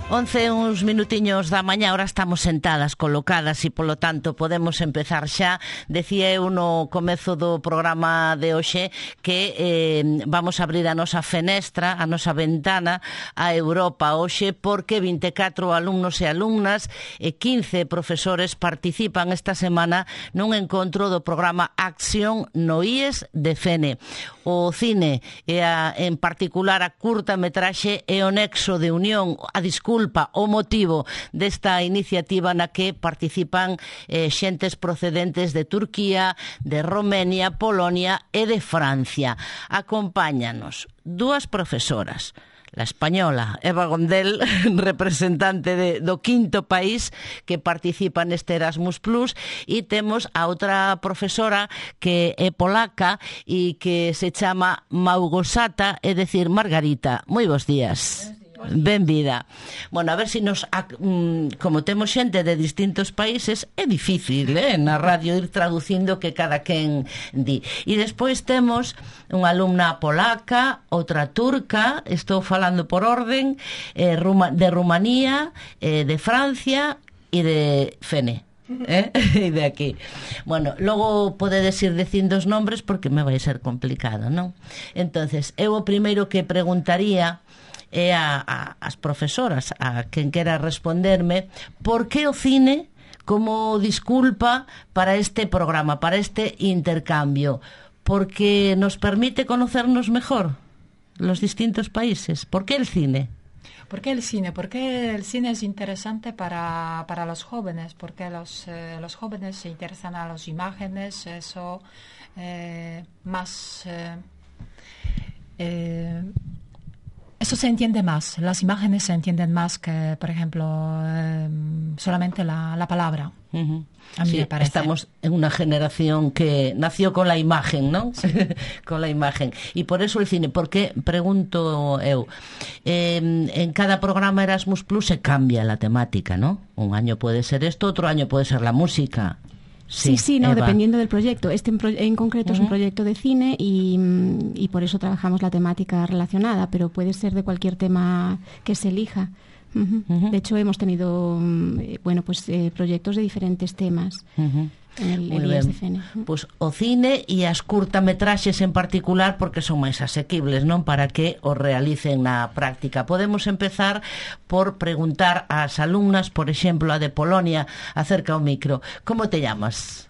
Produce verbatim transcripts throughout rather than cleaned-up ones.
once uns minutiños da mañá, ahora estamos sentadas, colocadas e polo tanto podemos empezar xa. Decía eu no comezo do programa de hoxe que eh, vamos a abrir a nosa fenestra, a nosa ventana a Europa hoxe, porque vinte e catro alumnos e alumnas e quince profesores participan esta semana nun encontro do programa Acción no I E S de Fene. O cine e a, en particular a curta metraxe é o nexo de unión, a disculpa, o motivo desta iniciativa na que participan eh, xentes procedentes de Turquía, de Romania, Polonia e de Francia. Acompáñanos dúas profesoras, la española Eva Gondel, representante de, do quinto país que participa neste Erasmus Plus, e temos a outra profesora que é polaca e que se chama Małgorzata, é dicir, Margarita. Moi bons días. Benvida. Bueno, a ver se nos, como temos xente de distintos países, é difícil, eh, na radio ir traducindo que cada quen di. E despois temos unha alumna polaca, outra turca, estou falando por orden, eh, de Rumanía, eh, de Francia e de Fene. ¿Eh? E de aquí. Bueno, logo podedes ir dicindo os nombres porque me vai ser complicado, non? Entonces, eu o primeiro que preguntaría é a, a, as profesoras, a quen quera responderme, por que o cine como disculpa para este programa, para este intercambio? Porque nos permite conocernos mejor los distintos países. ¿Por qué el cine? ¿Por qué el cine? Porque el cine es interesante para, para los jóvenes, porque los, eh, los jóvenes se interesan a las imágenes, eso eh, más... Eh, eh, Eso se entiende más, las imágenes se entienden más que, por ejemplo, eh, solamente la, la palabra. Uh-huh. A mí sí, me parece. Estamos en una generación que nació con la imagen, ¿no? Sí. Con la imagen. Y por eso el cine, porque, pregunto eu, eh, en cada programa Erasmus Plus se cambia la temática, ¿no? Un año puede ser esto, otro año puede ser la música. Sí, sí, sí, no, Eva. Dependiendo del proyecto. Este en, pro en concreto uh-huh. es un proyecto de cine y, y por eso trabajamos la temática relacionada, pero puede ser de cualquier tema que se elija. Uh-huh. Uh-huh. De hecho, hemos tenido bueno, pues, eh, proyectos de diferentes temas. Uh-huh. En el, el I E S de Fene. Pois o cine e as curtametraxes en particular porque son máis asequibles, non? Para que o realicen na práctica. Podemos empezar por preguntar ás alumnas, por exemplo, a de Polonia, acerca ao micro. Como te llamas?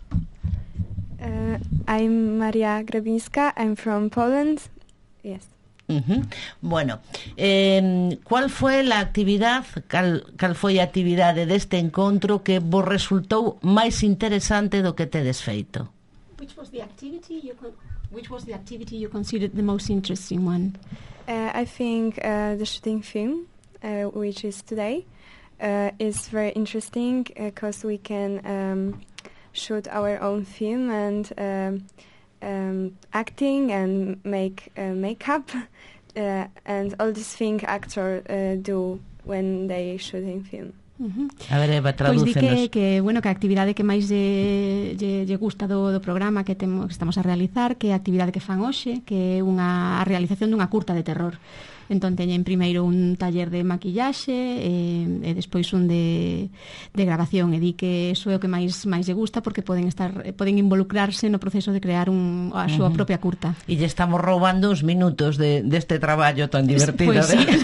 Uh, I'm Maria Grabinska. I'm from Poland. Yes. Uh-huh. Bueno, eh, ¿cuál foi a actividad, cal, cal foi a actividade deste encontro que vos resultou máis interesante do que tedes feito? Which was the activity you con which was the activity you considered the most interesting one? Uh, I think uh, the shooting film, uh, which is today, uh, is very interesting because uh, we can um, shoot our own film and um, Um, acting and make uh, makeup uh, and all these things actors uh, do when they shooting film. Uh-huh. A ver, Eva, tradúcenos. Pois di que, que, bueno, que a actividade que máis lle, lle, lle gusta do, do programa que, temos, que estamos a realizar, que é a actividade que fan hoxe, que é unha a realización dunha curta de terror. Entón teñen primeiro un taller de maquillaxe e, e despois un de, de grabación, e di que iso é o que máis máis lle gusta porque poden estar poden involucrarse no proceso de crear un, a súa uh-huh. propia curta. E lle estamos roubando uns minutos de, deste traballo tan divertido. Pues, sí.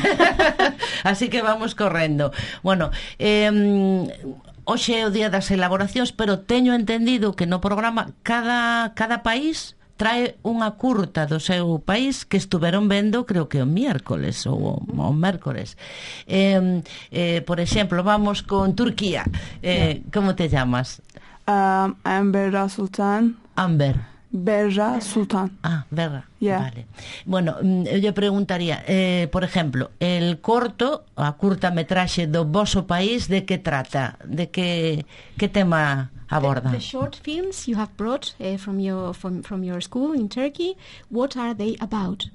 Así que vamos correndo. Bueno, eh, hoxe é o día das elaboracións, pero teño entendido que no programa cada, cada país trae unha curta do seu país que estuveron vendo, creo que o miércoles ou o mércores. Eh, eh, por exemplo, vamos con Turquía. Eh, como te llamas? Um, I'm Berra Sultan. Amber. Berra Sultan. Ah, Berra. Yeah. Vale. Bueno, eu lle preguntaría, eh, por exemplo, el corto, a curta metraxe do voso país, de que trata? De que, que tema aborda? The, the short films you have brought uh, from your from from your school in Turkey, what are they about?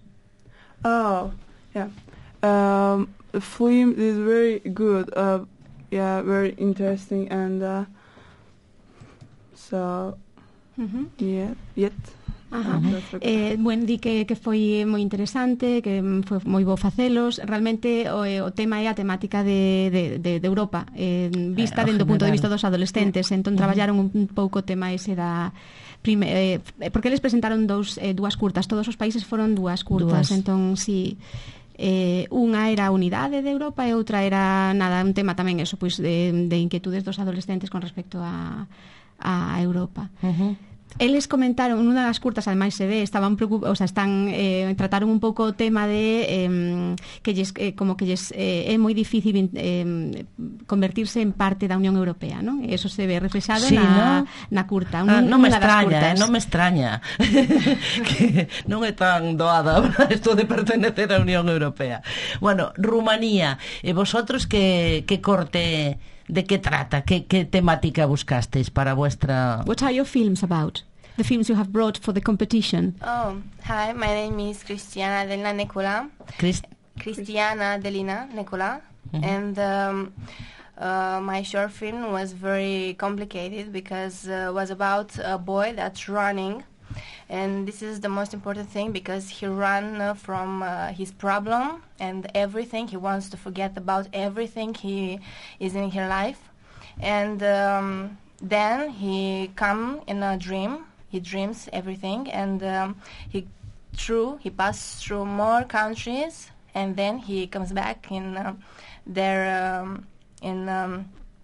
Oh, yeah. Um, the film is very good. Uh, yeah, very interesting, and uh, so Mm-hmm. yeah, yet Ajá. Eh, bueno, di que, que foi moi interesante, que foi moi bo facelos. Realmente o, o tema é a temática de, de, de, de Europa, eh, vista eh, dentro do punto de vista dos adolescentes. Entón traballaron un, un pouco o tema ese da prime, eh, porque eles presentaron dous, eh, dúas curtas, todos os países foron dúas curtas, dúas. Entón si eh, unha era a unidade de Europa e outra era nada, un tema tamén eso, pois de, de inquietudes dos adolescentes con respecto a, a Europa. Uh-huh. Eles comentaron, nunha das curtas, ademais se ve, estaban preocup- o sea, están eh, trataron un pouco o tema de eh, que lles, eh, como que lles eh, é moi difícil eh, convertirse en parte da Unión Europea, non? E eso se ve reflexado sí, na, ¿no? na curta. Ah, non me extraña, eh, non me extraña que non é tan doada isto de pertenecer á Unión Europea. Bueno, Rumanía, e vosotros que, que corte, de que trata, que, que temática buscasteis para vuestra... What are your films about? The films you have brought for the competition. Oh, hi, my name is Cristiana Delina Nicola. Christ- Cristiana Delina Nicola. Mm-hmm. And um, uh, my short film was very complicated because it uh, was about a boy that's running. And this is the most important thing because he ran uh, from uh, his problem and everything. He wants to forget about everything he is in his life. And um, then he come in a dream. He dreams everything, and um, he through he passes through more countries, and then he comes back in uh, their um, in um,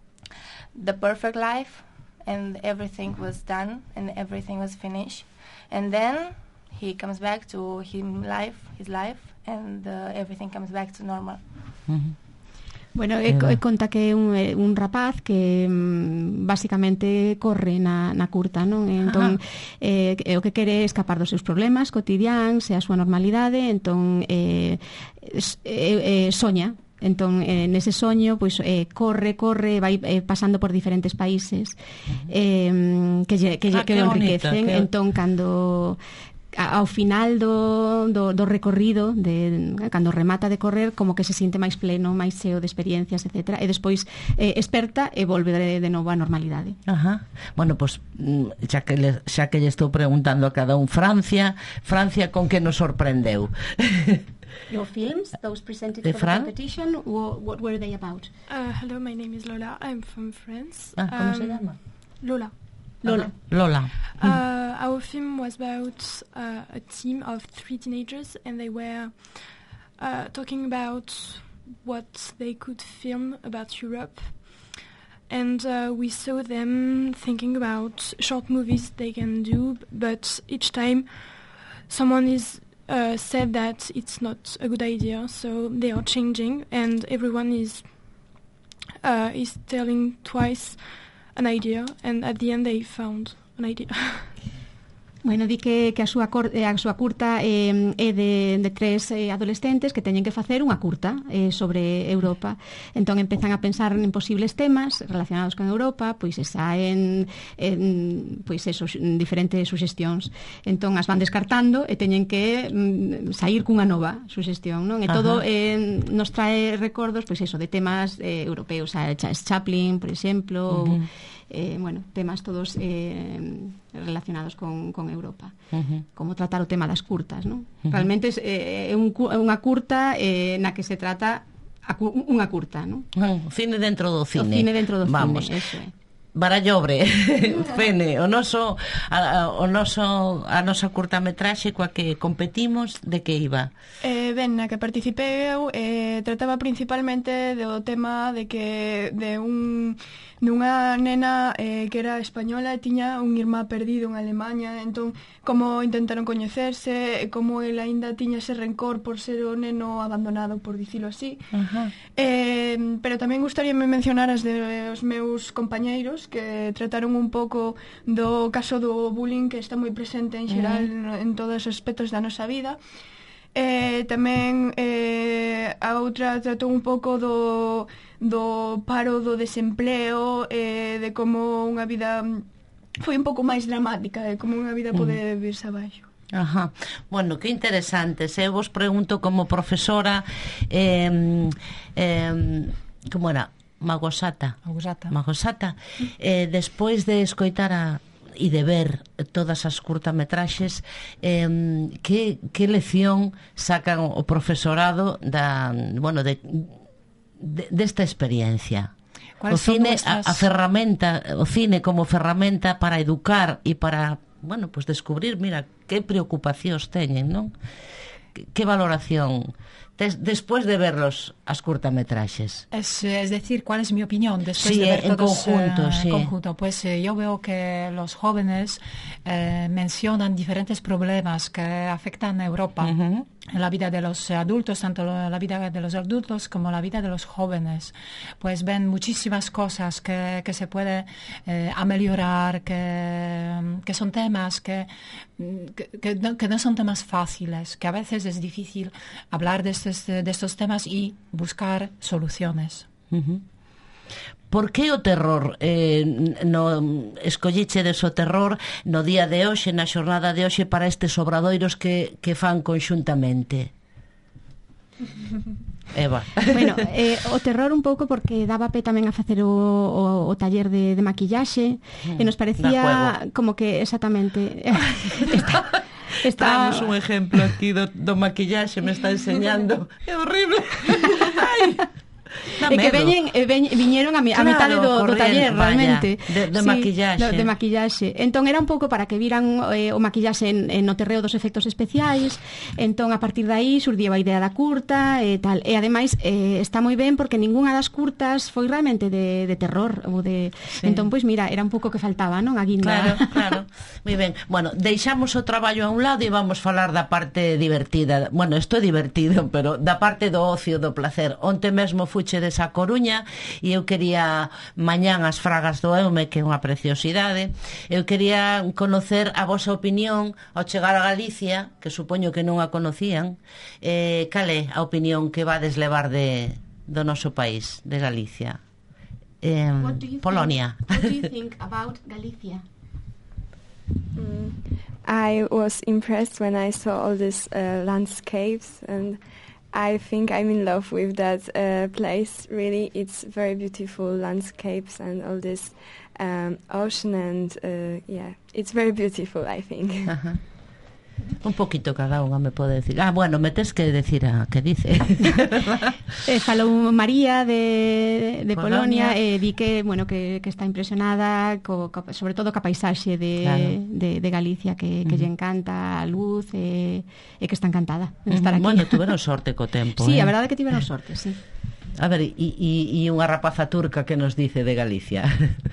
the perfect life, and everything was done and everything was finished, and then he comes back to him life, his life, and uh, everything comes back to normal. Mm-hmm. Bueno, e, e conta que é un, un rapaz que mm, basicamente corre na, na curta, non? Entón, eh, o que quere é escapar dos seus problemas cotidiáns e a súa normalidade, entón eh, eh, eh, soña. Entón, eh, nese soño, pois, eh, corre, corre, vai eh, pasando por diferentes países eh, que lle, que, ah, que que enriquecen. Bonita, que... Entón, cando... ao final do, do, do recorrido de, cando remata de correr, como que se sinte máis pleno, máis cheo de experiencias, etcétera, e despois eh, esperta e volve de, de novo á normalidade. Ajá. Bueno, pues xa que le, xa que lle estou preguntando a cada un, Francia, Francia con que nos sorprendeu? Your films, those presented de for Fran? the competition, what, what were they about? Uh, hello, my name is Lola. I'm from France. Ah, ¿cómo um, se llama? Lola. Lola. Lola. Uh, our film was about uh, a team of three teenagers, and they were uh, talking about what they could film about Europe. And uh, we saw them thinking about short movies they can do, but each time someone is uh, said that it's not a good idea, so they are changing, and everyone is uh, is telling twice an idea, and at the end they found an idea. Bueno, di que, que a, súa cor, a súa curta eh, é de, de tres eh, adolescentes que teñen que facer unha curta eh, sobre Europa. Entón empezan a pensar en posibles temas relacionados con Europa, pois se saen en, pois eso, diferentes suxestións. Entón as van descartando e teñen que mm, sair cunha nova suxestión, non? E todo eh, nos trae recordos, pois eso, de temas eh, europeos, a Charles Chaplin, por exemplo, uh-huh. eh, bueno, temas todos eh, relacionados con, con Europa. Uh-huh. Como tratar o tema das curtas, non? Uh-huh. Realmente é eh, un, unha curta eh, na que se trata a, unha curta, non? Uh, cine dentro do cine. O cine dentro do Vamos. cine, eso é. Barallobre, Fene, o noso a, o noso a nosa curtametraxe coa que competimos, de que iba? Eh, ben, na que participei eu eh, trataba principalmente do tema de que de un dunha nena eh, que era española e tiña un irmá perdido en Alemanha, entón como intentaron coñecerse, como el aínda tiña ese rencor por ser o neno abandonado, por dicilo así. Uh-huh. eh, pero tamén gustaríame mencionar as de os meus compañeiros que trataron un pouco do caso do bullying que está moi presente en xeral uh-huh. en todos os aspectos da nosa vida. Eh, tamén eh, a outra tratou un pouco do, do paro do desempleo, eh, de como unha vida foi un pouco máis dramática, de como unha vida pode virse abaixo. Ajá. Bueno, que interesante. Se eu vos pregunto como profesora eh, eh, como era? Magosata. Magosata. Magosata. Eh, despois de escoitar a e de ver todas as curtametraxes, eh, que, que lección sacan o profesorado da, bueno, de, de, desta experiencia? O cine, a, a ferramenta, o cine como ferramenta para educar e para, bueno, pues descubrir, mira, que preocupacións teñen, non? Que, que valoración Des, después de verlos as curtametraxes? Es, es decir, ¿cuál es mi opinión después sí, de ver en todos conjunto, eh, sí. en conjunto? Pues eh, yo veo que los jóvenes eh, mencionan diferentes problemas que afectan a Europa. Uh-huh. En la vida de los adultos, tanto la vida de los adultos como la vida de los jóvenes. Pues ven muchísimas cosas que, que se puede eh, ameliorar, que, que son temas que, que, que, no, que no son temas fáciles, que a veces es difícil hablar de estos, de estos temas y buscar soluciones. Uh-huh. Por que o terror? Eh, no, escollichedes o terror no día de hoxe, na xornada de hoxe, para estes obradoiros que, que fan conxuntamente? Eva. Bueno, eh, o terror un pouco porque daba pé tamén a facer o, o, o taller de, de maquillaxe mm, e nos parecía como que exactamente está, está... Traemos un exemplo aquí do, do maquillaxe, me está enseñando. É horrible. Ai. E que veñen, e veñ, viñeron a, mi, claro, a mitad do, do taller, vaya, realmente de, de sí, maquillaxe. De, de maquillaxe. Entón era un pouco para que viran eh, o maquillaxe en, en no terreo dos efectos especiais. Entón a partir de aí surdiu a idea da curta e tal. E ademais eh, está moi ben porque ningunha das curtas foi realmente de, de terror ou de... Sí. Entón, pois mira, era un pouco que faltaba, non? A guinda. Claro, claro. Moi ben. Bueno, deixamos o traballo a un lado e vamos falar da parte divertida. Bueno, isto é divertido, pero da parte do ocio, do placer. Onte mesmo fui chedes a Coruña e eu quería mañán as fragas do Eume, que é unha preciosidade. Eu quería conocer a vosa opinión ao chegar a Galicia, que supoño que non a conocían. Eh, cal é a opinión que vades levar de, do noso país, de Galicia? Eh, Polonia. What do you think about Galicia? Mm, I was impressed when I saw all these uh, landscapes, and I think I'm in love with that uh, place. Really, it's very beautiful landscapes and all this um, ocean, and uh, yeah, it's very beautiful, I think. Uh-huh. Un poquito cada unha me pode decir. Ah, bueno, me tes que decir a que dice. eh, falou María de, de Polonia e eh, di que, bueno, que, que está impresionada co, co, sobre todo ca paisaxe de, claro. de, de Galicia, que, que uh-huh. lle encanta a luz e, e que está encantada de estar aquí. Bueno, tuveron sorte co tempo. Sí, eh? a verdade é que tiveron sorte, sí. A ver, e, e, e unha rapaza turca que nos dice de Galicia?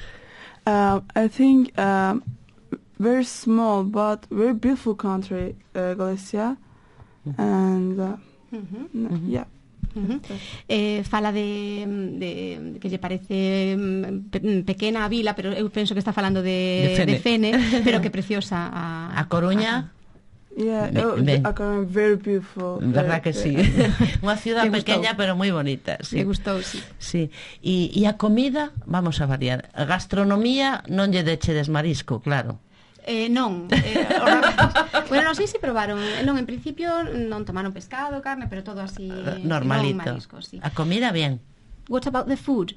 uh, I think... Um, very small but very beautiful country, uh, Galicia, mm-hmm. and uh, mm-hmm. N- yeah. Uh-huh. Eh, fala de, de que lle parece pe- pequena a vila, pero eu penso que está falando de, de, Fene. de Fene, pero que preciosa a, a Coruña. A, Yeah, oh, a Coruña very beautiful. Verdad que sí. Unha ciudad pequeña pero moi bonita. Sí. Me gustou, sí. Sí. E, e a comida, vamos a variar. A gastronomía non lle dechedes marisco, claro. Eh, non, eh, bueno, non sei se probaron, non, en principio non tomaron pescado, carne, pero todo así uh, normalito. Non mariscos, sí. A comida bien. What about the food?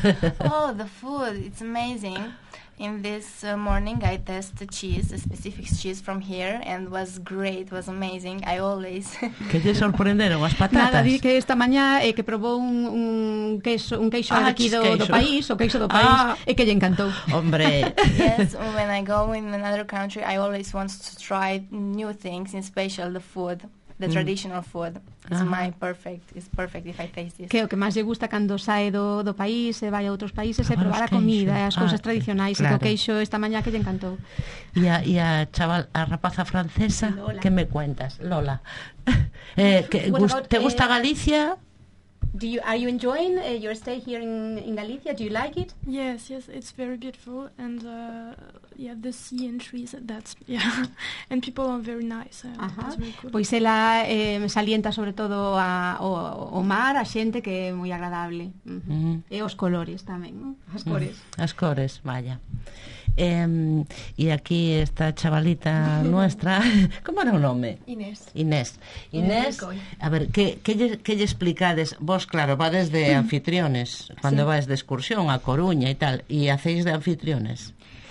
Oh, the food, it's amazing. In this uh, morning I tested cheese, a specific cheese from here, and was great, was amazing. I always... Que te sorprenderon as patatas? Nada, di que esta mañá eh, que probou un, un queixo, un queixo ah, aquí do, do país, o queixo do país, ah. e que lle encantou. Hombre. Yes, when I go in another country, I always want to try new things, in special the food. The mm. traditional food is uh-huh. my perfect, is perfect if I taste this. Que o que máis lle gusta cando sae do, do país e vai a outros países é probar a comida, as cousas ah, tradicionais, claro. E o queixo esta mañá que lle encantou. E a, e a chaval, a rapaza francesa, Lola. Que me cuentas? Lola. eh, que, gust, about, ¿Te gusta eh, Galicia? Do you, are you enjoying uh, your stay here in, in Galicia? Do you like it? Yes, yes, it's very beautiful, and uh, yeah, the sea and trees, that's, yeah, and people are very nice, uh, uh-huh. That's very cool. Pois ela eh, salienta sobre todo a, o, o mar, a xente que é moi agradable, uh-huh. Uh-huh. E os colores tamén, as cores. Uh-huh. As cores, vaya. Eh, e aquí esta chavalita nuestra, como era o nome? Inés. Inés. Inés, a ver, que, que, lle, que lle explicades? Vos, claro, vades de anfitriones, cando sí. vais de excursión a Coruña e tal, e hacéis de anfitriones.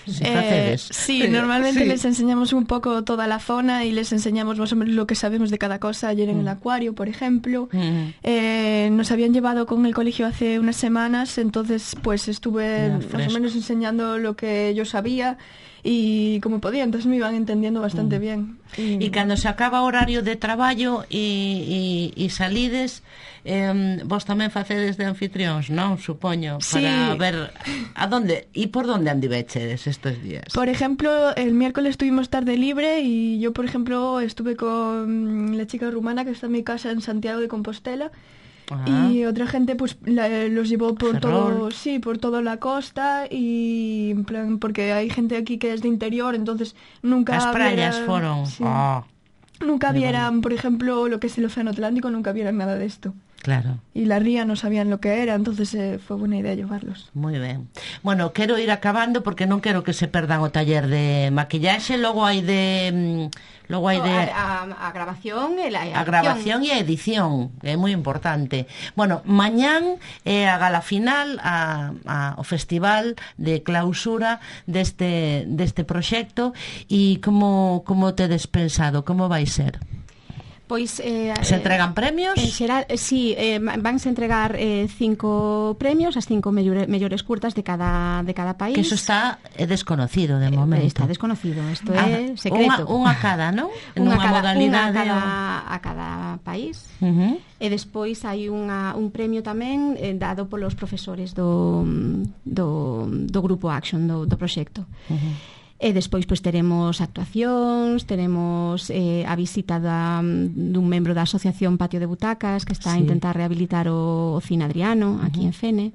Si Eh, facedes. sí, normalmente Sí. les enseñamos un poco toda la zona y les enseñamos más o menos lo que sabemos de cada cosa. Ayer en el acuario, por ejemplo, Mm. eh, nos habían llevado con el colegio hace unas semanas, entonces pues estuve Ya, más fresco. o menos enseñando lo que yo sabía y como podía, entonces me iban entendiendo bastante bien. E cando se acaba o horario de traballo e, e, e salides, eh, vos tamén facedes de anfitrións, non? Supoño, Sí. para ver a donde e por donde andivechedes estes días. Por ejemplo, el miércoles tuvimos tarde libre y yo, por ejemplo, estuve con la chica rumana que está en mi casa en Santiago de Compostela. Ah. Y otra gente pues la- los llevó por Ferrol. todo, sí, por toda la costa y en plan porque hay gente aquí que es de interior, entonces nunca As praias vieran- foron. sí, Ah, nunca muy vieran, por ejemplo, lo que es el Océano Atlántico, nunca vieran nada de esto. claro. Y la ría no sabían lo que era, entonces eh, fue buena idea llevarlos. Moi ben. Bueno, quero ir acabando porque non quero que se perdan o taller de maquillaxe, logo hai de mm, logo hai de A, a, a grabación e la a grabación e a edición, é moi importante. Bueno, mañán é a gala final, a, a, o festival de clausura deste, deste proxecto e como, como tedes pensado, como vai ser? Pois eh, Se entregan premios? En xeral, eh, sí, eh, vanse entregar eh, cinco premios, as cinco mellore, mellores curtas de cada de cada país. Que eso está é desconocido de Eh, momento. Está desconocido, isto Ah, é secreto. Unha, unha cada, non? En Unha unha cada, modalidade unha cada, ou- a cada país. Uh-huh. E despois hai unha, un premio tamén eh, dado polos profesores do, do, do grupo Action, do, do proxecto. Uh-huh. E despois pois teremos actuacións, teremos eh, a visita da, dun membro da Asociación Patio de Butacas que está Sí. a intentar rehabilitar o, o Cine Adriano aquí en Fene.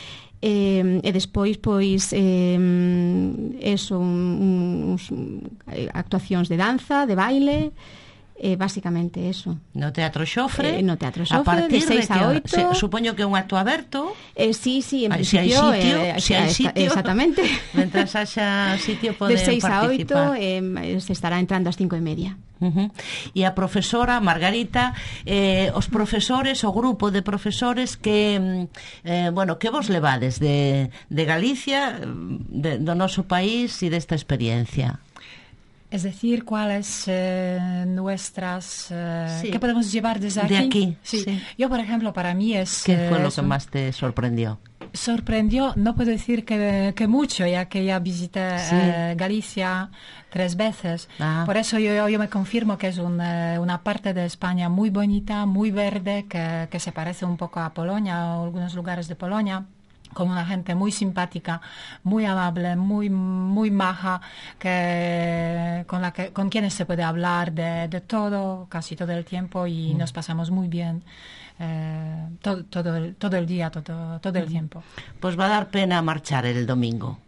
E, e despois pois eh, eso, un, uns, eh, actuacións de danza, de baile, eh, basicamente eso. No Teatro Xofre, Eh, no Teatro a Xofre, partir de seis que, a oito. se, supoño que é un acto aberto. Eh, sí, sí, en Ai, si hai principio sitio, eh, si hai está- sitio. exactamente. Mentras haxa sitio poden De seis a oito participar. eh, se estará entrando ás cinco e media. Uh-huh. E a profesora Margarita, eh, os profesores, o grupo de profesores que mm, eh, bueno, que vos levades de, de Galicia, de, do noso país e desta experiencia. Es decir, cuáles eh, nuestras... eh, Sí. ¿Qué podemos llevar desde aquí? De aquí, Sí. sí. Yo, por ejemplo, para mí es... Que fue eh, lo es que un- más te sorprendió? sorprendió, no puedo decir que, que mucho, ya que ya visité Sí. eh, Galicia tres veces. Ah. Por eso yo, yo me confirmo que es un, eh, una parte de España muy bonita, muy verde, que, que se parece un poco a Polonia o algunos lugares de Polonia, con una gente muy simpática, muy amable, muy muy maja, que con la que con quienes se puede hablar de, de todo, casi todo el tiempo y nos pasamos muy bien. Eh, todo, todo, el, todo el día, todo, todo el tiempo. Pues va a dar pena marchar el domingo.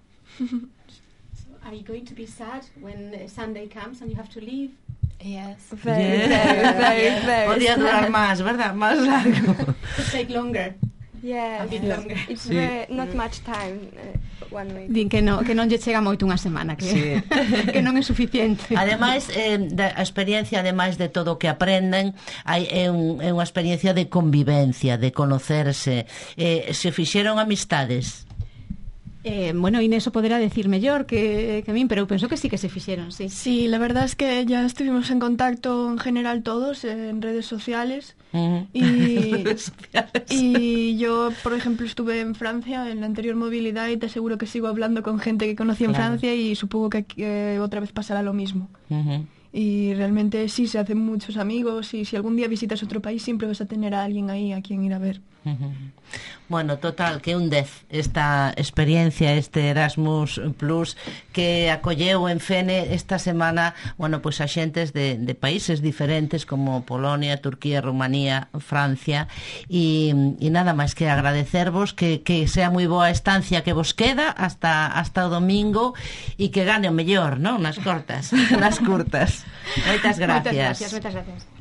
Are you going to be sad when Sunday comes and you have to leave? Yes. Very, Yeah. very, very, very Podría durar sad. más, ¿verdad? Más largo. To take longer. Yes, A bit longer. it's Sí. very, not much time, uh, one week. Din que, no, que non lle chega moito unha semana, que, Sí. que non é suficiente. Ademais, eh, da, a experiencia, ademais de todo o que aprenden, hai, é, un, é unha experiencia de convivencia, de conocerse. Eh, se fixeron amistades. Eh, bueno, Inés o poderá decir mellor que, que a min, pero eu penso que sí que se fixeron, sí. Sí, la verdad es que ya estuvimos en contacto en general todos en redes sociales. Uh-huh. Y, Redes sociales. y yo, por ejemplo, estuve en Francia en la anterior movilidad y te aseguro que sigo hablando con gente que conocí en Claro. Francia y supongo que eh, otra vez pasará lo mismo. Uh-huh. Y realmente sí, se hacen muchos amigos y si algún día visitas otro país siempre vas a tener a alguien ahí a quien ir a ver. Uh-huh. Bueno, total, que un dez esta experiencia, este Erasmus Plus que acolleu en Fene esta semana, bueno, pois pues a xentes de, de países diferentes como Polonia, Turquía, Rumanía, Francia e, e nada máis que agradecervos que, que sea moi boa a estancia que vos queda hasta, hasta o domingo e que gane o mellor, non? Nas cortas, nas curtas. Moitas gracias. Moitas gracias, moitas gracias.